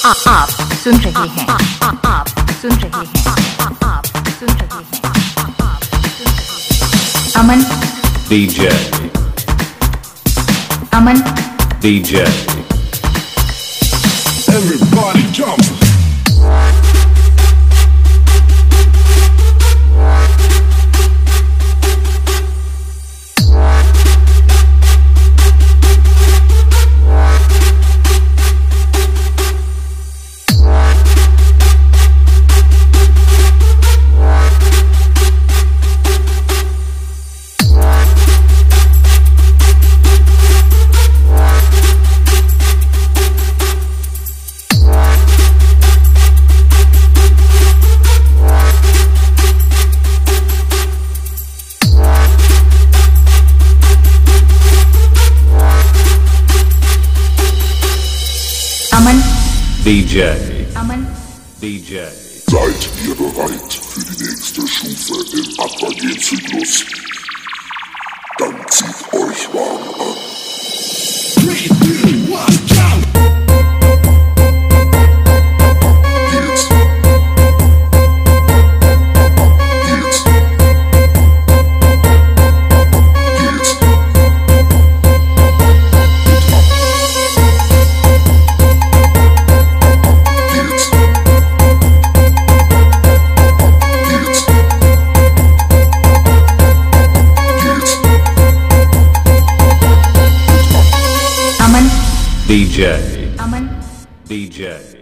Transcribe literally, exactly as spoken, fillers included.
आप सुन रहे हैं आप सुन रहे हैं आप सुन रहे हैं Aman DJ Aman DJ Everybody jump. Aman DJ Aman DJ Seid ihr bereit für die nächste Stufe im Aquagel-Zyklus? Dann zieht euch warm an. Three, two, one, jump! Jetzt. Jetzt. Jetzt. Aman DJ Aman DJ